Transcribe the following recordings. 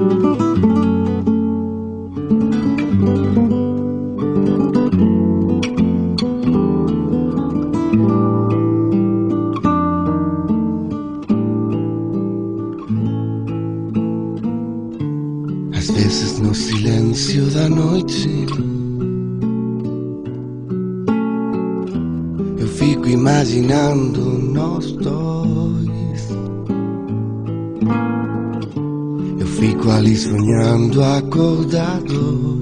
Às vezes no silêncio da noite eu fico imaginando nós dois. Eu fico ali sonhando acordado,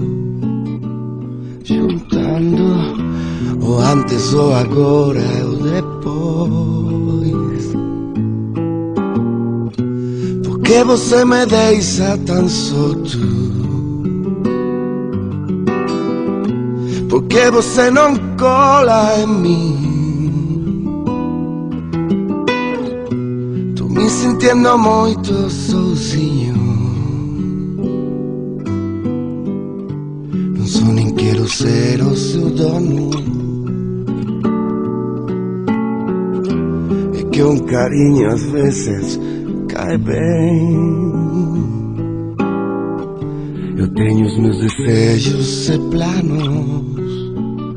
juntando o antes, o agora e o depois. Por que você me deixa tão solto? Por que você não cola em mim? Tô me sentindo muito sozinho. Não sou nem quero ser o seu dono. É que um carinho às vezes cai bem. Eu tenho os meus desejos e planos,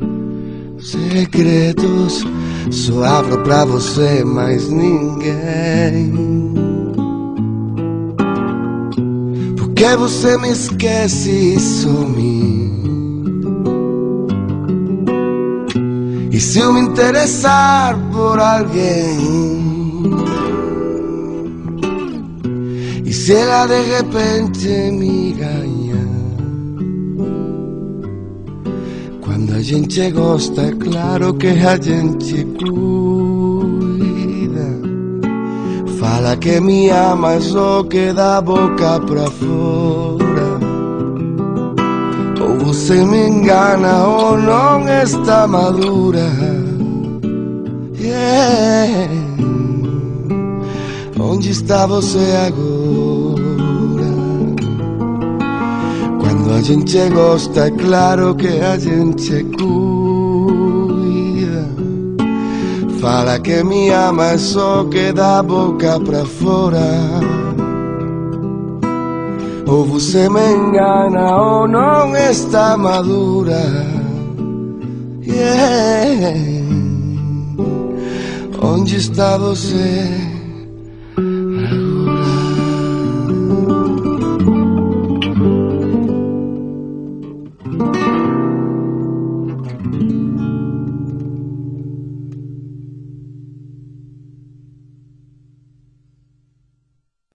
segredos, só abro pra você, mais ninguém. Por que você me esquece e some? E se eu me interessar por alguém? E se ela de repente me ganha? Quando a gente gosta, é claro que a gente cuida. Fala que me ama, só que da boca pra fora. Ou você me engana ou não está madura. Yeah. Onde está você agora? Quando a gente gosta, é claro que a gente cuida. Fala que me ama, só que da boca pra fora. Ou você me engana ou não está madura. Yeah. Onde está você?